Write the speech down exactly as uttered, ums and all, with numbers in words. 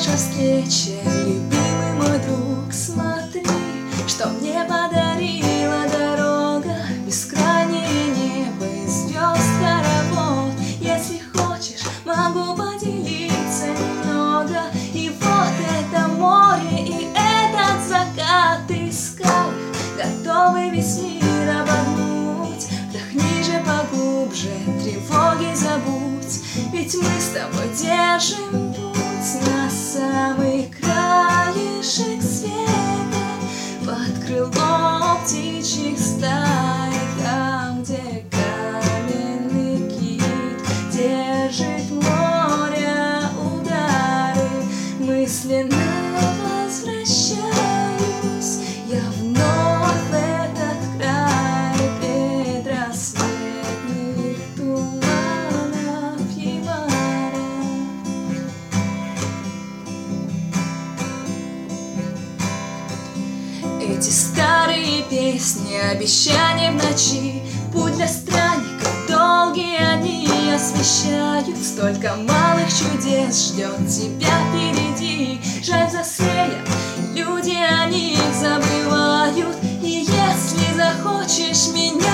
наша встреча, любимый мой друг, смотри, что мне подарила дорога, бескрайнее небо и звезд хоровод. Если хочешь, могу поделиться немного. И вот это море, и этот закат, и скалы, готовы весь мир обогнуть. Вдохни же поглубже, тревоги забудь, ведь мы с тобой держим путь на самый краешек света, под крылом птичьих стай, там, где каменный кит держит море удары. Мысленно возвращаюсь я вновь в этот край предрассветных туманов Января. Эти старые песни, обещания в ночи, путь для странников, долгие они освещают. Столько малых чудес ждет тебя впереди. Жаль, засеян, люди о них забывают. И если захочешь меня